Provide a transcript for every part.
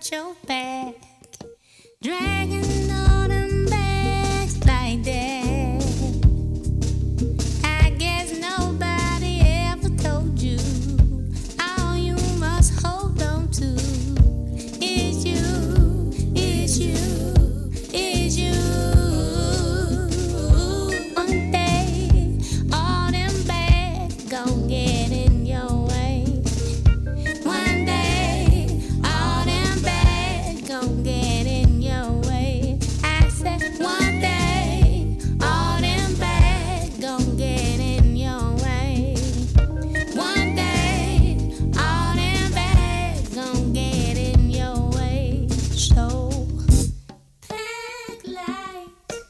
got your back. Dragging all them bags like that. I guess nobody ever told you all you must hold on to is you, is you, is you. One day, all them bags gon' get in your way. One day, all them bags gon' get in your way. I said one day, all them bags gon' get in your way. One day, all them bags gon' get in your way. So pack light,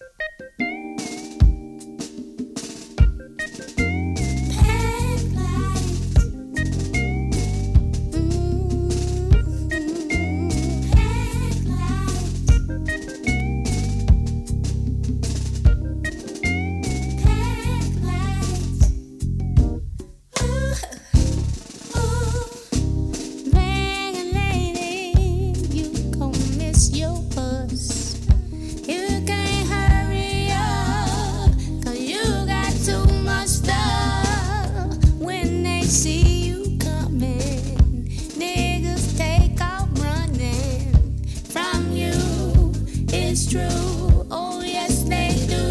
pack light, pack light, Dragon lady, you gon' miss your bus. You can't hurry up, 'cause you got too much stuff. When they see you coming, niggas take off running from you. It's true, oh yes they do.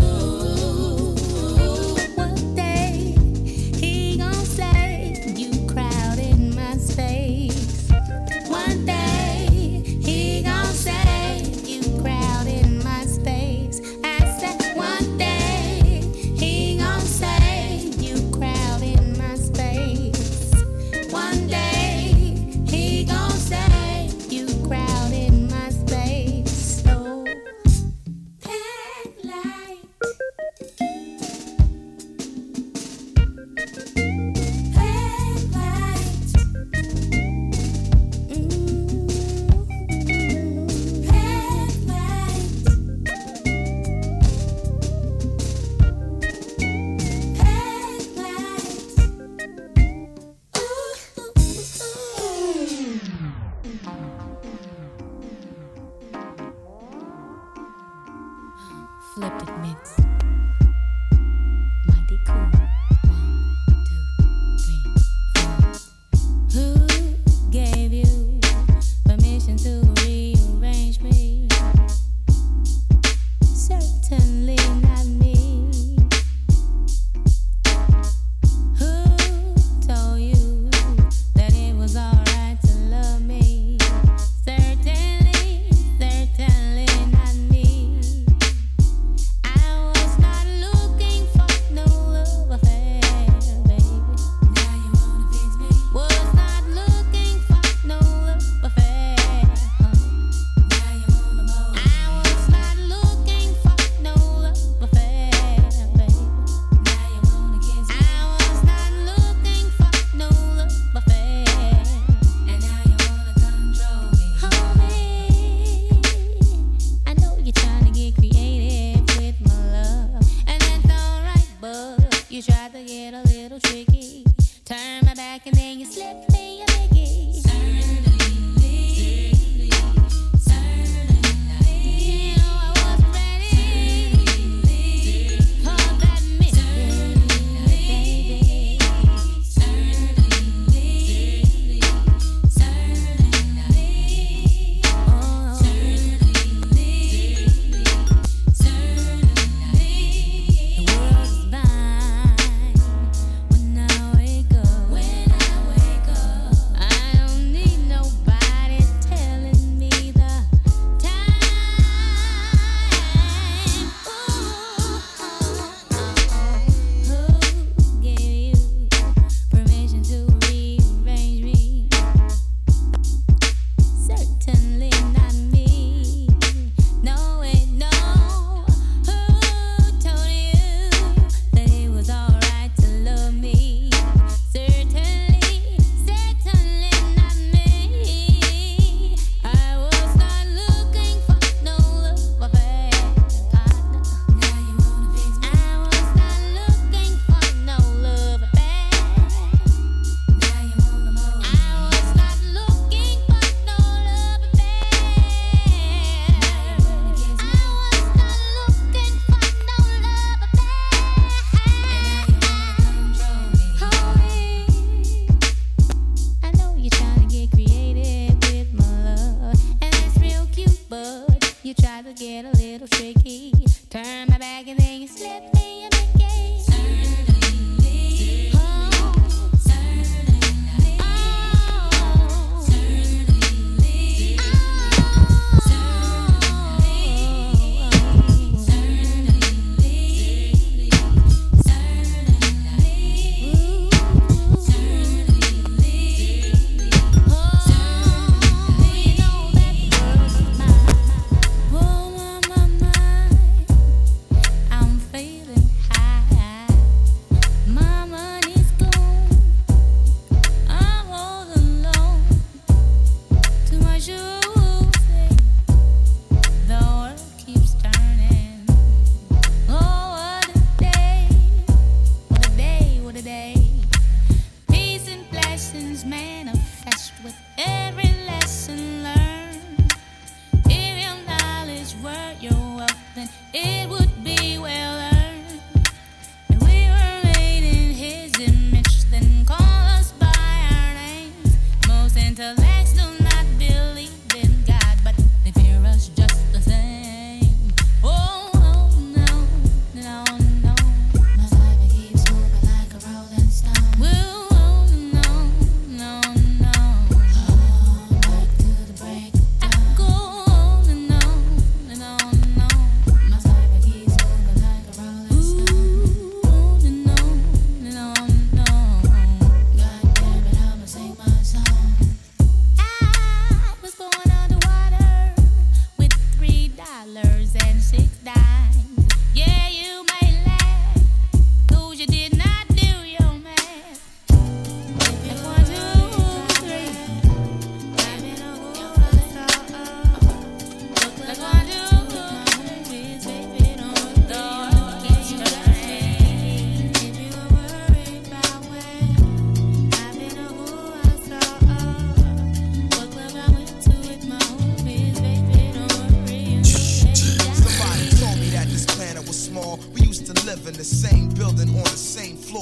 One day he gon' say you crowded my space. One day he gon' say you crowded my space. I said one day he gon' say you crowded my space. One day he gon' say you crowded my space. So pack light, pack light, pack light, pack Flipped it mix. Mighty cool. 1, 2, 3, 4. Who gave you permission to rearrange me? Certainly not me. Who told you that it was alright to love me? Certainly, certainly not me. I was not looking for no love affair, baby. Now you wanna fix me? Was not looking for no love affair. Now you wanna know? I was not looking for no love affair, baby. Now you wanna kiss me? I was not looking for no love affair. And now you wanna control me. Homie, I know you're trying to get creative with my love, and that's alright, but you tried to get a little tricky. Turn my back and then you slip me a biggie. Certainly, you know I wasn't ready for that mystery, baby. The world is mine when I wake up. I don't need no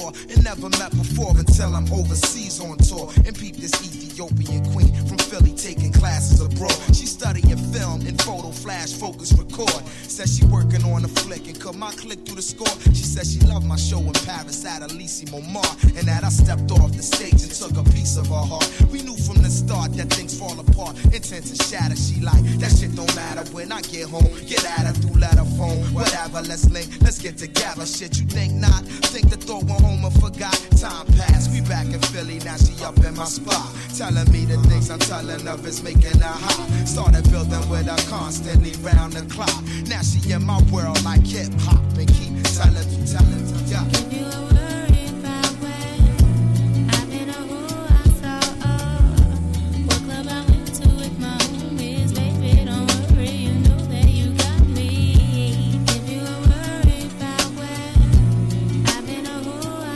store and never met before until I'm overseas on tour and peep this Ethiopian queen from Philly taking classes abroad. She studying film and photo flash focus record. Says she working on a flick and cut my click through the score. She said she loved my show in Paris at Elysee Montmartre and that I stepped off the stage and took a piece of her heart. We knew from the start that things fall apart, intent to shatter. She like, that shit don't matter when I get home. Get at her through letter phone, whatever, let's link, let's get together. Shit, you think not? Think the thought went home and forgot. Time passed, we back in Philly, now she up in my spot. Telling me the things I'm telling of is making her hot. Started building with her constantly round the clock. Now she in my world like hip hop and keep telling me, yeah. If you were worried about where I've been or who I saw, what club I went to with my homies, baby, don't worry, you know that you got me. If you were worried about where I've been or who I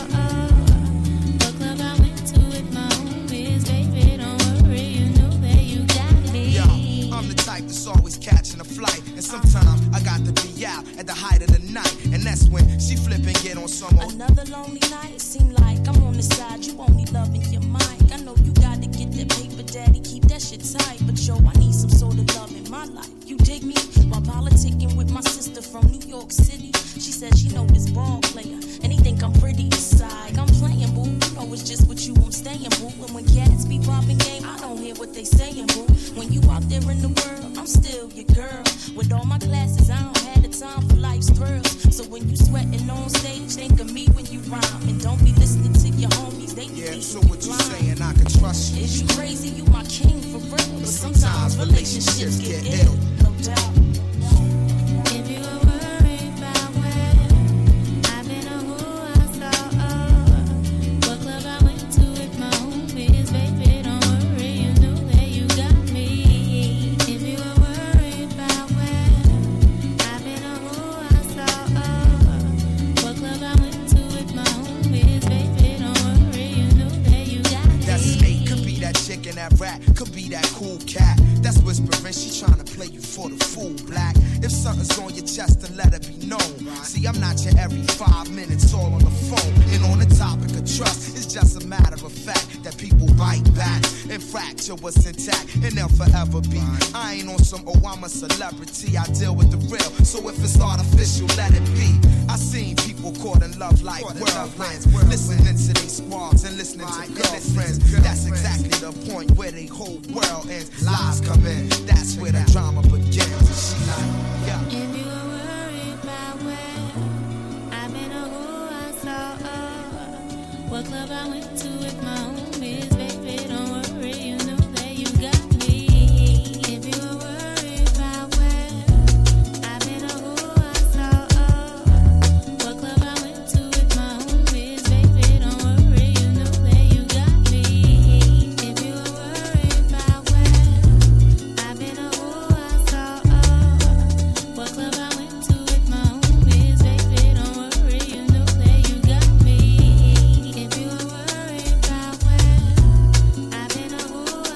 saw, what club I went to with my homies, baby, don't worry, you know that you got me. Yo, I'm the type that's always catching a flight, and sometimes I got to be out at the height of the night, and that's when she flip and get on some old. Another lonely night, seem like I'm on the side, you only loving your mic. I know you gotta get that paper, daddy, keep that shit tight. But yo, I need some sort of love in my life. You dig me? While politicking with my sister from New York City, she said she know this ball player, and he think I'm pretty aside. I'm playing, boo, you know it's just with you I'm staying, boo. And when cats be popping game, I don't hear what they saying, boo. When you out there in the world, I'm still your girl. With all my classes, I don't have the time for life's thrills. So when you sweating on stage, think of me when you rhyme. And don't be listening to your homies, they be Yeah, so what you saying, I can trust you. Is you crazy? You my king for real. But sometimes relationships get ill, no doubt. If you were worried about where I've been or who I saw, what club I went to with my homies, baby, don't worry, you know that you got me. If you were worried about where I've been or who I saw, what club I went to with my homies, baby, don't worry, you know that you got me. That's me, could be that chick in that rat, could be that cool cat. That's whispering, she tryna play you for the fool, black. If something's on your chest, then let it be known. See, I'm not your every 5 minutes all on the phone. And on the topic of trust, it's just a matter of fact that people bite back and fracture what's intact, and they'll forever be. I ain't on some, oh, I'm a celebrity, I deal with the real. So if it's artificial, let it be. I seen people caught in love like whirlwinds, listening to their squads and listening to girlfriends. That's exactly the point where the whole world ends. Lies come in, that's where the drama begins. And she like, yeah. If you were worried about where I've been or who I saw, what club I went to with my homies, baby, don't worry, you know that you got me. If you were worried about where I've been or who I saw, what club I went to with my homies, baby, don't worry, you know that you got me. If you were worried about where I've been or who I saw, what club I went to with my homies, baby, don't worry, you know that you got me. If you were worried about where I've been or who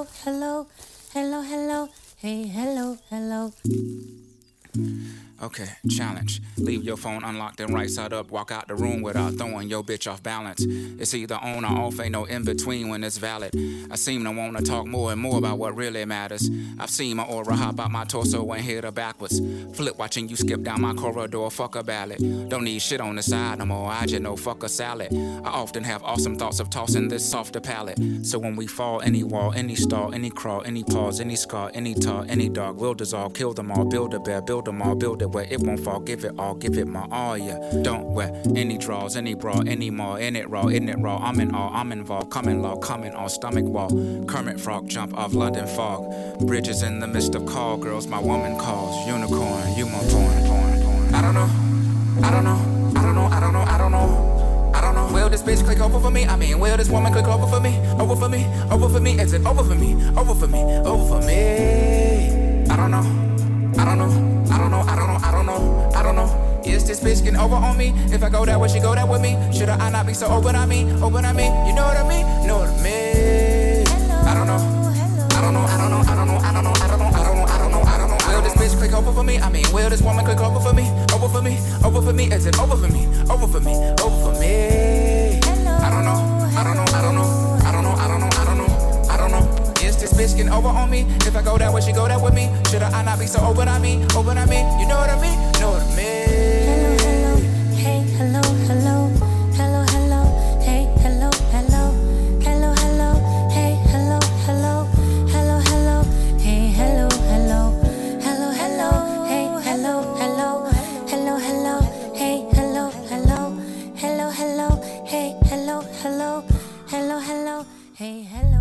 hello, hello, hello, hello, hey, hello, hello. Okay, challenge. Leave your phone unlocked and right side up. Walk out the room without throwing your bitch off balance. It's either on or off, ain't no in between when it's valid. I seem to wanna talk more and more about what really matters. I've seen my aura hop out my torso and hit her backwards. Flip watching you skip down my corridor, fuck a ballad. Don't need shit on the side no more, I just know fuck a salad. I often have awesome thoughts of tossing this softer palate. So when we fall, any wall, any stall, any crawl, any pause, any scar, any tar, any dog will dissolve, kill them all, build a bear, build them all, build it where it won't fall, give it all, give it my all, yeah. Don't wear any draws, any bra, any more, in it raw, isn't it raw, I'm in all, I'm involved, coming law, coming on stomach wall, Kermit Frog jump off London fog, bridges in the midst of call girls, my woman calls, unicorn, you my porn. I don't know, I don't know, I don't know, I don't know, I don't know, I don't know, will this bitch click over for me, I mean, will this woman click over for me, over for me, over for me, is it over for me, over for me, over for me, I don't know, I don't know. I don't know, I don't know, I don't know, I don't know. Is this bitch getting over on me? If I go that way, she go that with me. Should I not be so open on me? Open on me? You know what I mean? You know what I mean? I don't know. I don't know, I don't know, I don't know, I don't know, I don't know, I don't know, I don't know, I don't know. Will this bitch click over for me? I mean, will this woman click over for me? Over for me? Over for me? Is it over for me? Over for me? Over for me? I don't know, I don't know, I don't know, I don't know, I don't know, I don't know, I don't know. Is this bitch getting over on me? If I go that way, she go that with me. Should I not be so open on me? Open on me? You know what I mean? You know what I mean? Hello, hello, hey, hello, hello, hello, hello, hey, hello, hello, hello, hello, hey, hello, hello, hello, hello, hey, hello, hello, hello, hello, hey, hello, hello, hello, hello, hey, hello, hello, hello, hello, hey, hello, hello, hello, hello, hey, hello.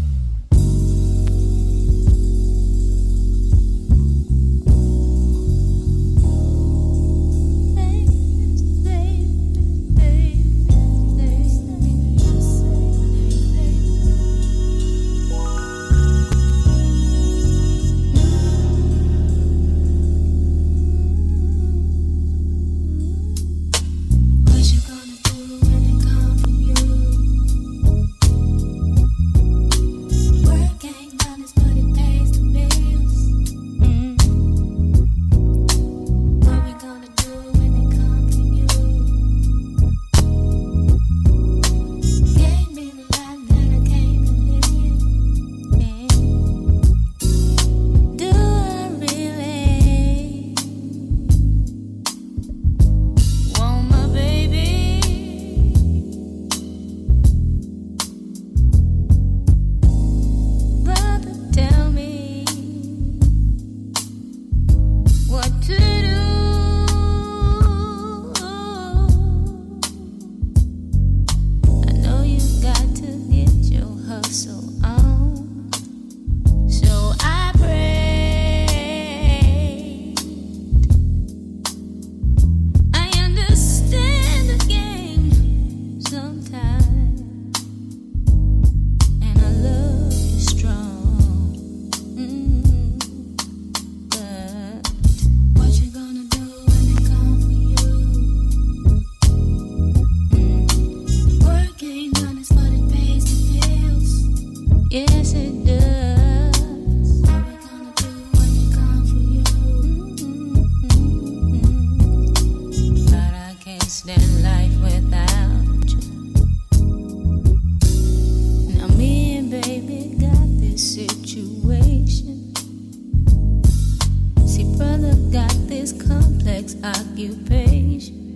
Occupation,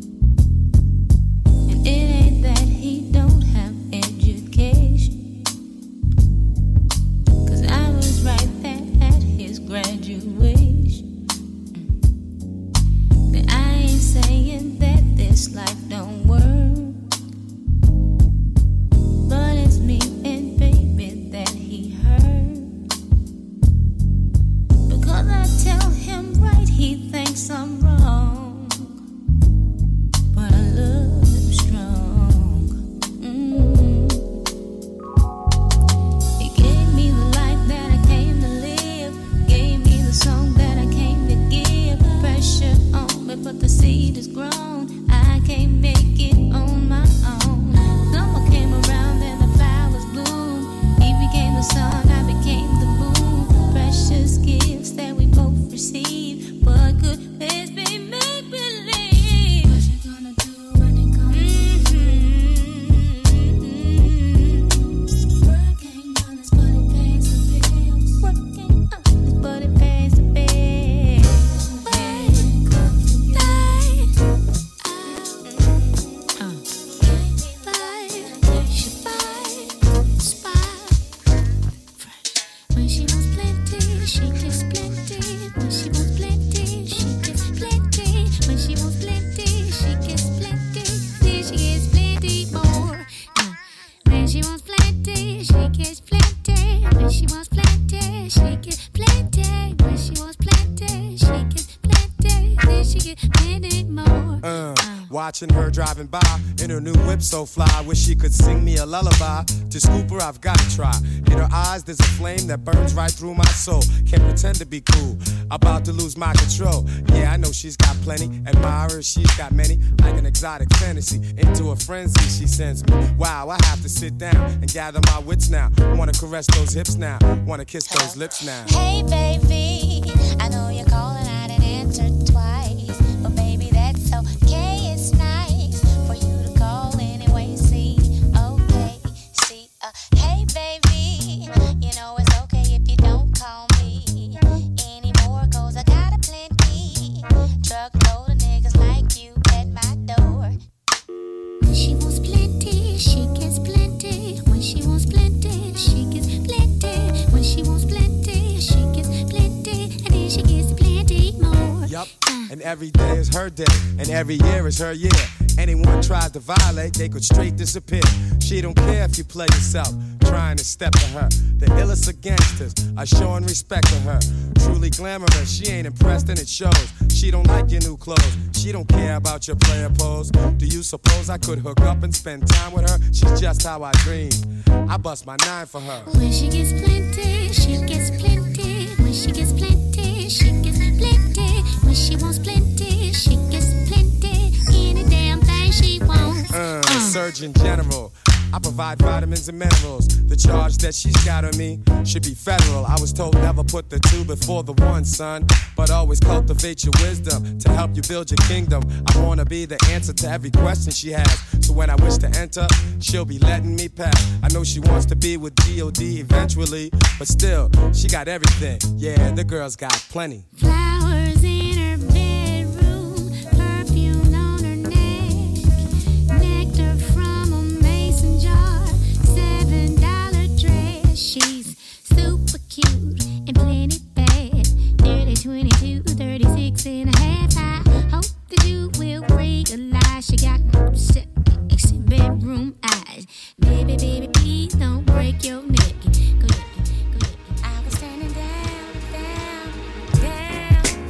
and it ain't that he don't have education, 'cause I was right there at his graduation. But I ain't saying that this life don't work. watching her driving by in her new whip so fly. Wish she could sing me a lullaby. To scoop her, I've gotta try. In her eyes, there's a flame that burns right through my soul. Can't pretend to be cool, about to lose my control. Yeah, I know she's got plenty. Admirers, she's got many. Like an exotic fantasy, into a frenzy she sends me. Wow, I have to sit down and gather my wits now. Wanna caress those hips now, wanna kiss those lips now. Hey baby, I know you're calling, I didn't answer twice, but baby that's okay, it's nice for you to call anyway. See, okay, see, hey baby, you know it's okay if you don't call me anymore, cause I got a plenty truckload of niggas like you at my door. When she wants plenty, she gets plenty. When she wants plenty, she gets plenty. When she wants plenty, she gets plenty. And then she gets plenty more. Yup, and every day is her day, and every year is her year. Anyone tries to violate, they could straight disappear. She don't care if you play yourself, trying to step to her. The illest of gangsters are showing respect to her. Truly glamorous, she ain't impressed and it shows. She don't like your new clothes, she don't care about your player pose. Do you suppose I could hook up and spend time with her? She's just how I dream, I bust my 9 for her. When she gets plenty, she gets plenty. When she gets plenty, she gets plenty. When she wants plenty, she gets plenty. Any damn thing she wants. Surgeon General, I provide vitamins and minerals. The charge that she's got on me should be federal. I was told never put the 2 before the 1, son, but always cultivate your wisdom to help you build your kingdom. I wanna be the answer to every question she has, so when I wish to enter, she'll be letting me pass. I know she wants to be with G.O.D. eventually, but still, she got everything. Yeah, the girl's got plenty. Flowers in her bedroom, perfume on her neck, nectar from a mason jar, $7 dress. She's super cute and plenty bad. Nearly 22, 36 and a half. I hope that you will realize she got sexy bedroom eyes. Baby, baby, please don't break your neck. Go ahead, go ahead. I was standing down, down, down.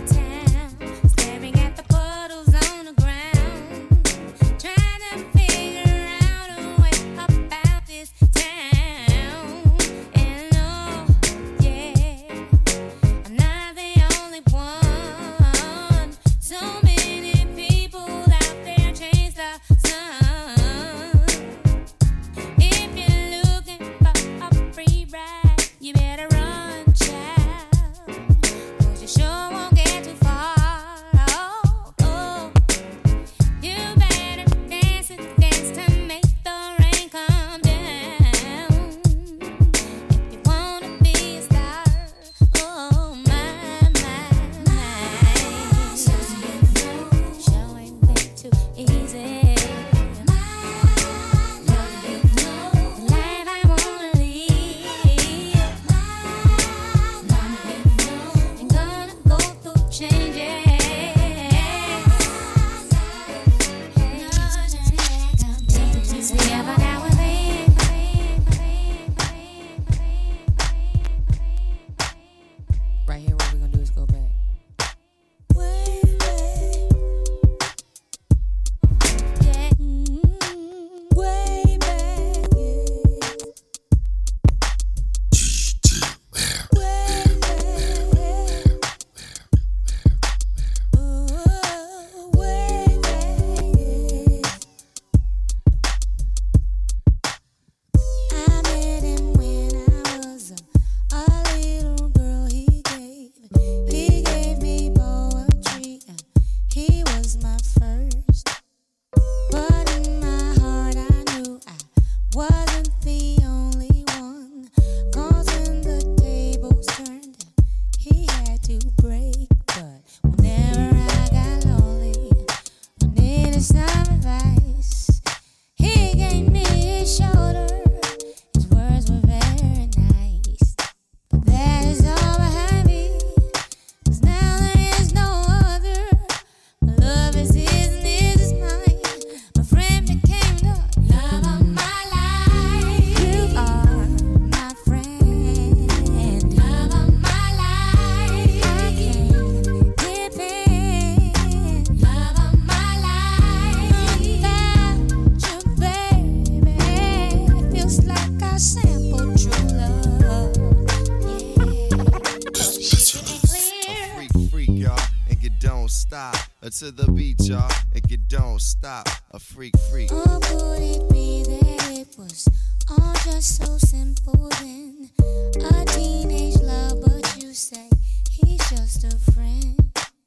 to the beat, y'all. And you don't stop. A freak. Or could it be that it was all just so simple then? A teenage love, but you say he's just a friend.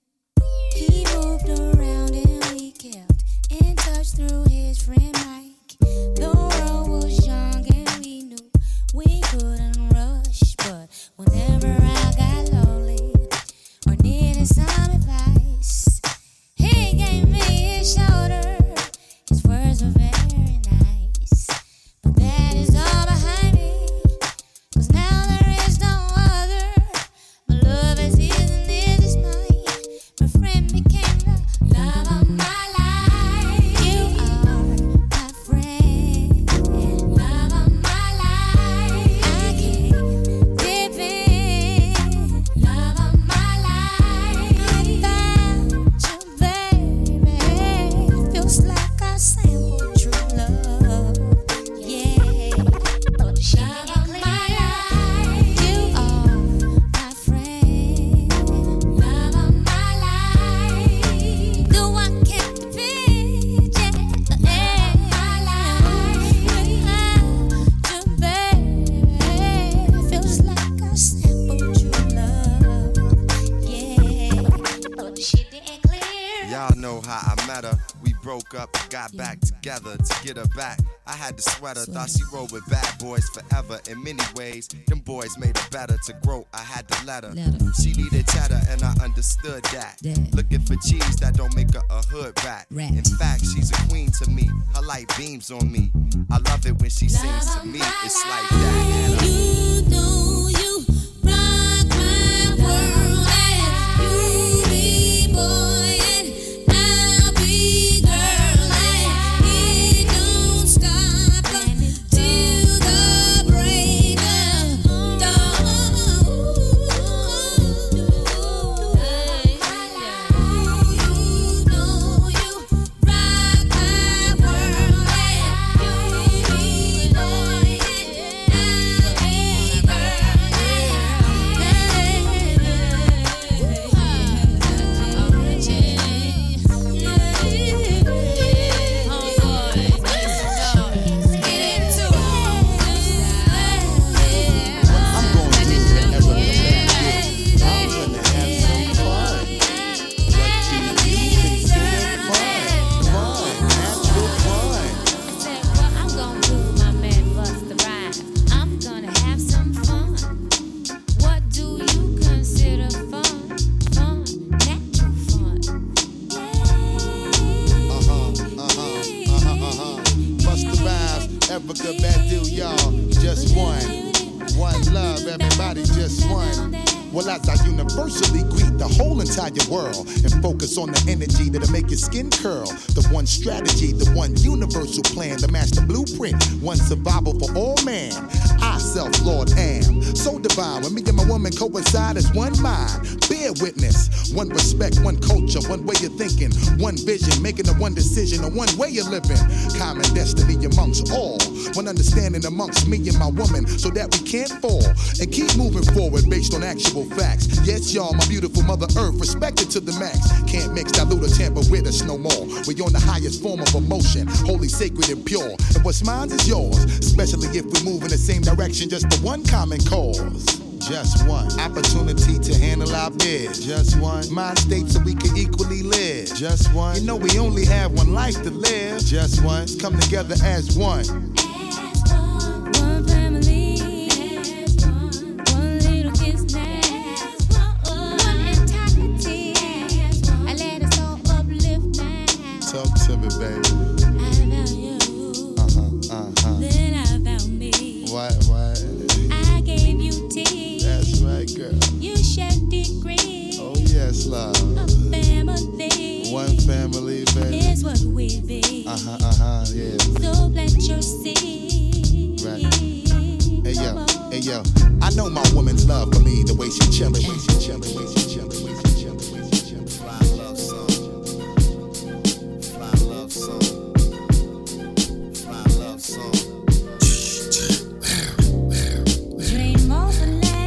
He moved around and we kept in touch through his friend Mike. The world was young and we knew we couldn't rush, but whenever I got lonely or needed some advice, he gave me his shoulder. His words were very nice, but that is all behind me, 'cause now there is no other. My love is his and his is mine. My friend became the love of my life. You are my friend, love of my life. I can't dip in, love of my life. Without you, baby, feels like I sampled true love. Yeah, but the shit ain't clear. You are my friend, love of my life. Do I can't defeat, yeah, my life. Without you, baby, feels like I sampled true love. Yeah, but the shit ain't clear. Y'all know how I met her. We broke up, got back together to get her back. I had to sweat her, thought she rolled with bad boys forever. In many ways, them boys made her better. To grow, I had to let her. She needed cheddar, and I understood that. Looking for cheese that don't make her a hood rat. In fact, she's a queen to me. Her light beams on me. I love it when she sings to me. It's like that. And You know you rock my world, and you be boy and I'll be girl, and it don't stop till the break of dawn. You know you rock my world, and you be boy and I'll be Africa Badu, y'all, just one. One love, everybody, just one. Well, as I universally greet the whole entire world and focus on the energy that'll make your skin curl. The one strategy, the one universal plan, the master blueprint, one survival for all man. I, self-Lord, am so divine. When me and my woman coincide as one mind. Bear witness, one respect, one culture, one way of thinking, one vision, making the one decision, a one way of living. Common destiny amongst all, one understanding amongst me and my woman, so that we can't fall and keep moving forward based on actual facts. Yes, y'all, my beautiful mother earth, respected to the max. Can't mix, dilute, or tamper with us no more. We're on the highest form of emotion, holy, sacred, and pure. And what's mine is yours, especially if we move in the same direction, just for one common cause. Just one opportunity to handle our biz. Just one mind state so we can equally live. Just one. You know we only have one life to live. Just one. Let's come together as one. One family, one little kiss now, one entirety. I let us all uplift now. Talk to me, baby. I found you, then I found me. What? I gave you tea. That's right, girl. You shed degree. Oh yes, love. A family. One family, baby. Is what we be. Yeah. So plant your seed. Right. Hey yo. I know my woman's love for me, the way she chillin', Fly love song. Fly love song. Fly love song. Dream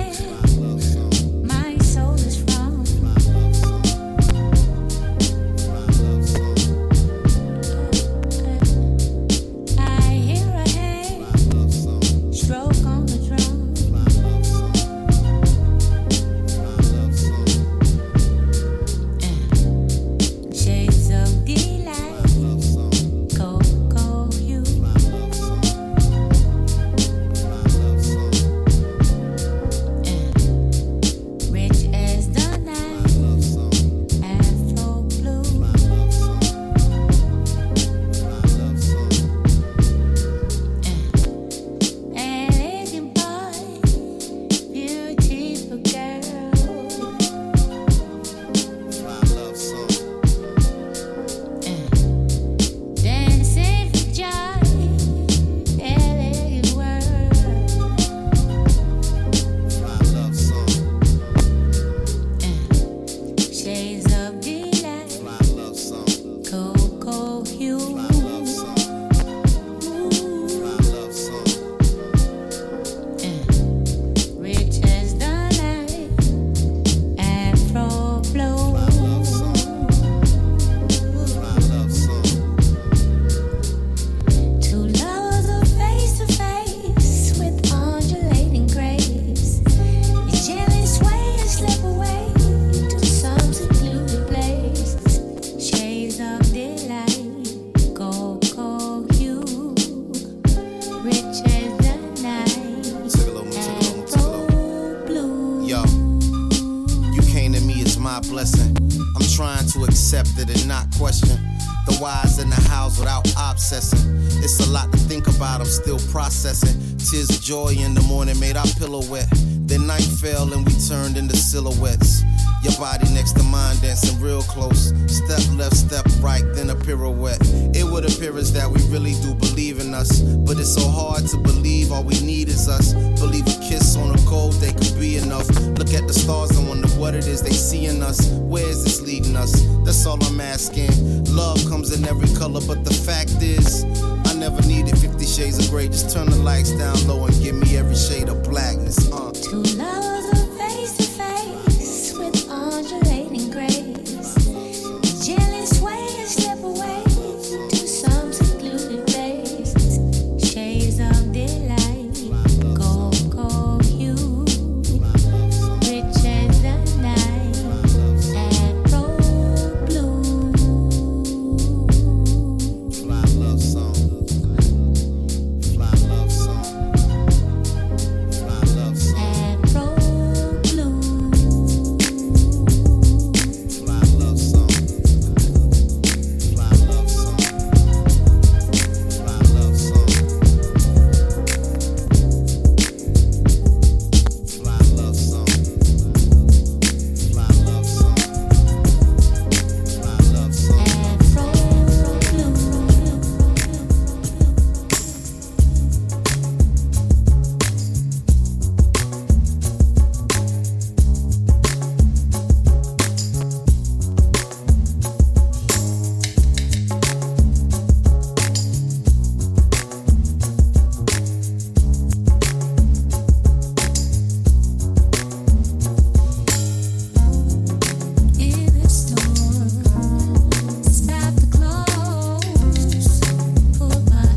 overlay. My soul is from. blessing. I'm trying to accept it and not question the whys in the hows without obsessing. It's a lot to think about, I'm still processing. Tears of joy in the morning made our pillow wet. Then night fell and we turned into silhouettes. Your body next to mine dancing real close. Step left, step right, then a pirouette. It would appear as that we really do believe in us, but it's so hard to believe all we need is us. Believe a kiss on a cold day could be enough. Look at the stars and wonder what it is they see in us. Where is this leading us? That's all I'm asking. Love comes in every color, but the fact is I never needed 50 shades of gray. Just turn the lights down low and give me every shade of blackness. Two lovers are face to face with undulating grace. Gently sway and slip away to some secluded place. Shades of delight, cold, cold hue, rich as the night, afro blue. Fly love song. Fly love song. Fly love song. Afro blue. Fly love song. Fly love song. Fly love song. Fly love song. Fly love song. Fly love song. Afro blue. In the store, stop the clothes, pull my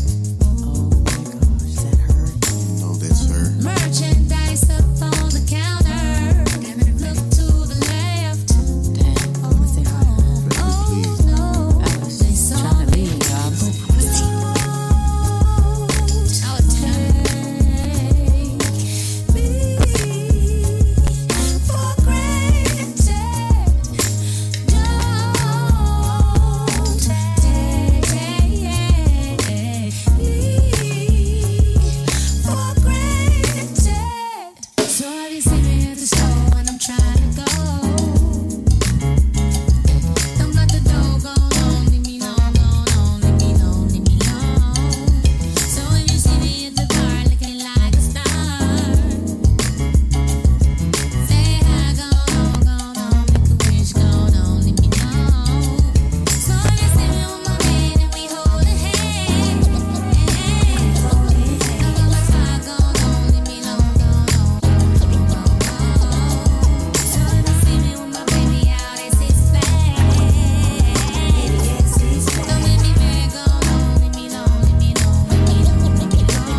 Oh, that's her. merchandise up on the counter. Look to the left. Oh no, they saw me. Oh, take me for granted. Don't take me for granted. So have you seen me at the store when I'm trying to go? Don't let the door go on, leave me alone, leave me alone, leave me alone. So when you see me at the bar looking like a star, say hi, go on, make a wish, go on, leave me alone. So when you see me with my man and we hold a hand, I got my side, go on, leave me alone, leave me alone. So when you see me with my baby out, it's his flag. Don't make me mad, go on, leave me alone, leave me alone, leave me alone, leave me alone.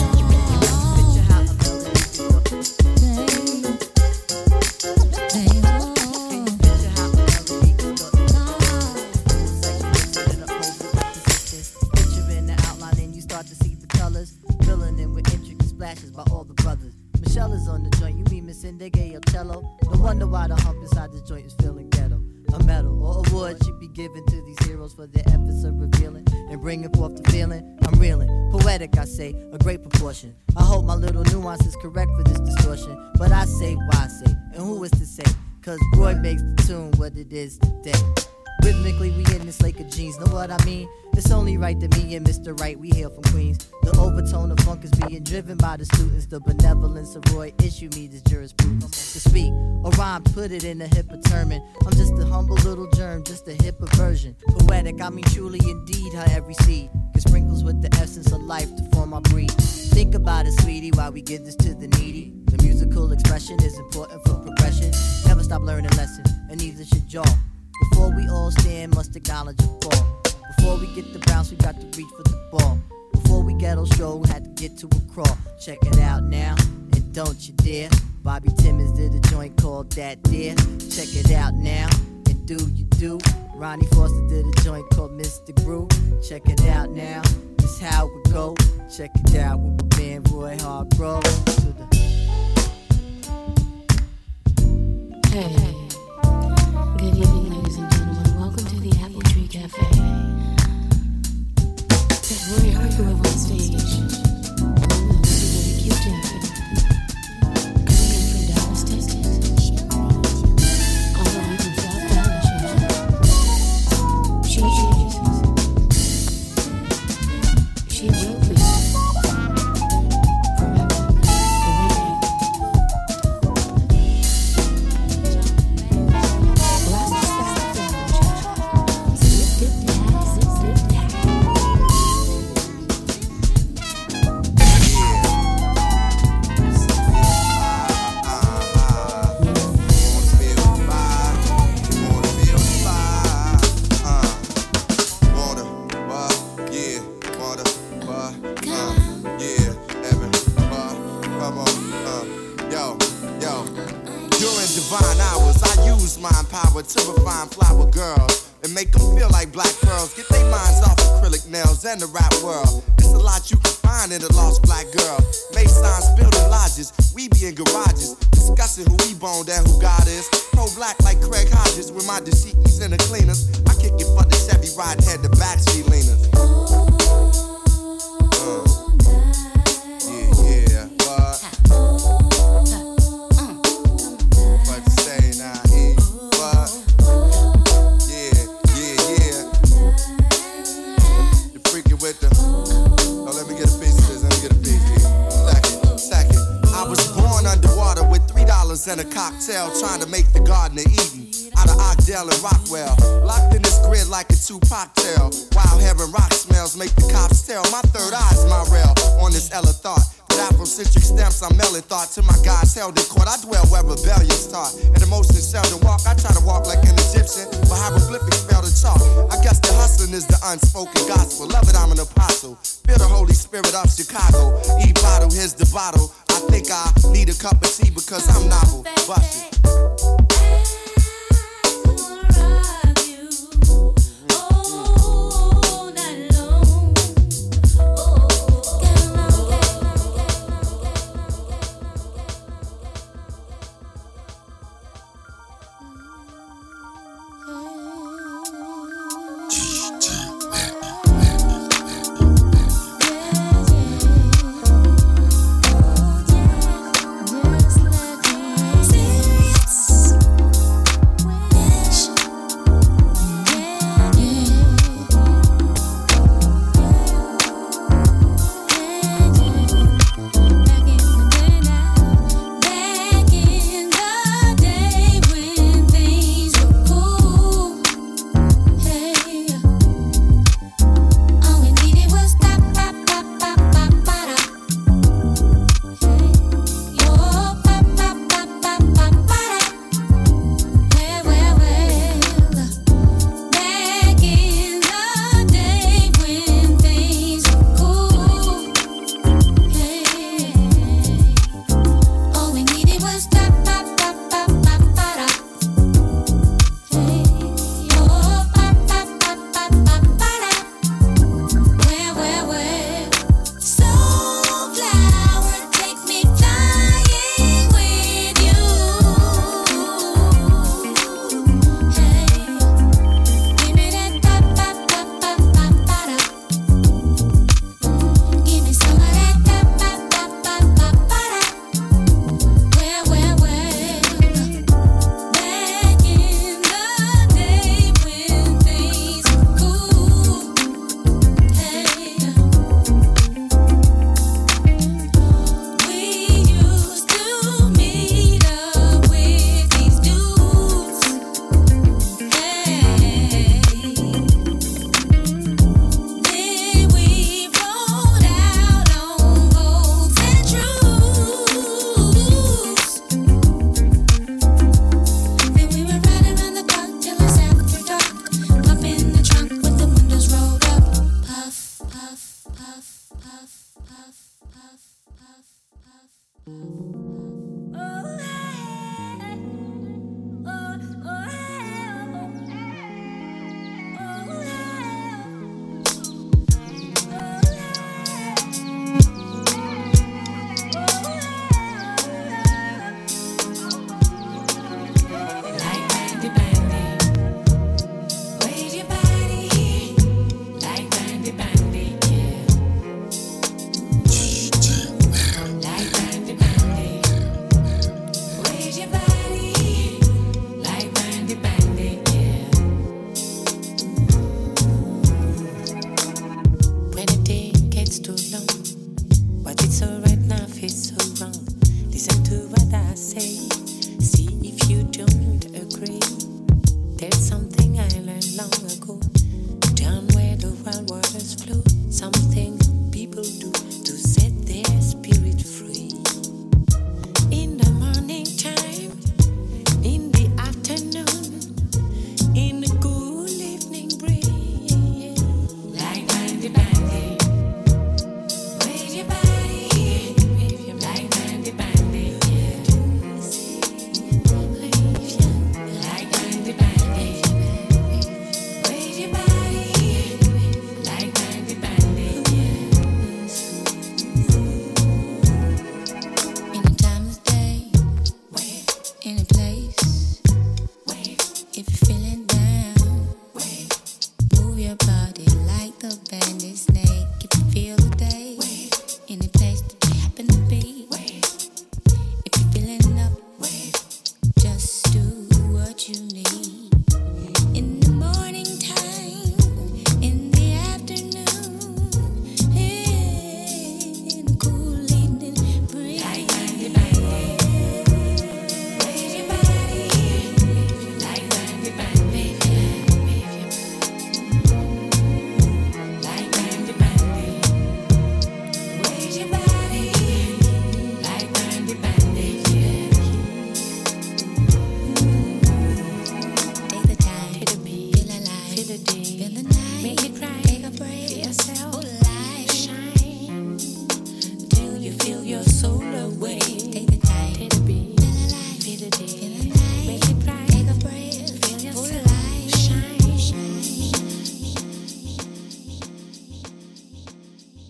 Picture in the outline and you start to see the colors, filling in with intricate splashes by all the brothers. Michelle is on the joint, you mean Miss Indege or cello? No wonder why the hump inside the joint is feeling ghetto. A medal or award should be given to these heroes for their efforts of revealing and bringing forth the feeling. I'm reeling, poetic I say, a great proportion. I hope my little nuance is correct for this distortion, but I say why say, and who is to say? Cause Roy makes the tune what it is today. Rhythmically we in this lake of jeans, know what I mean? It's only right that me and Mr. Right, we hail from Queens. The overtone of funk is being driven by the students. The benevolence of Roy issue me this jurisprudence. To speak or rhyme, put it in a hipper term. I'm just a humble little germ, just a hipper version. Poetic, I mean truly indeed, how every seed can sprinkles with the essence of life to form our breed. Think about it, sweetie, while we give this to the needy. The musical expression is important for progression. Never stop learning lessons, and neither should y'all. Before we all stand, must acknowledge a fall. Before we get the bounce, we got to reach for the ball. Before we ghetto show, had to get to a crawl. Check it out now, and don't you dare. Bobby Timmons did a joint called That Dare. Check it out now, and do you do. Ronnie Foster did a joint called Mr. Brew. Check it out now, this how it go. Check it out with my man Roy Hargrove. To the Hey. divine hours. I use mind power to refine flower girls and make them feel like black pearls. Get their minds off acrylic nails and the rap world. It's a lot you can find in a lost black girl. Masons building lodges, we be in garages, discussing who we boned and who God is. Pro-black like Craig Hodges with my dashikis and the cleaners. I kick it for the Chevy riding head to backstreet leaners. And a cocktail trying to make the Garden of Eden out of Oakdale and Rockwell. Locked in this grid like a Tupac tale. Wild hair and rock smells make the cops tell. My third eye's my rail on this Ella thought. With Afrocentric stamps, I'm mailing thought to my God's held in court. I dwell where rebellion start. And emotions seldom walk. I try to walk like an Egyptian, but hieroglyphics fail to talk. I guess the hustling is the unspoken gospel. Love it, I'm an apostle. Feel the Holy Spirit of Chicago. E bottle, here's the bottle. I think I need a cup of tea because I'm novel. Bust it. something.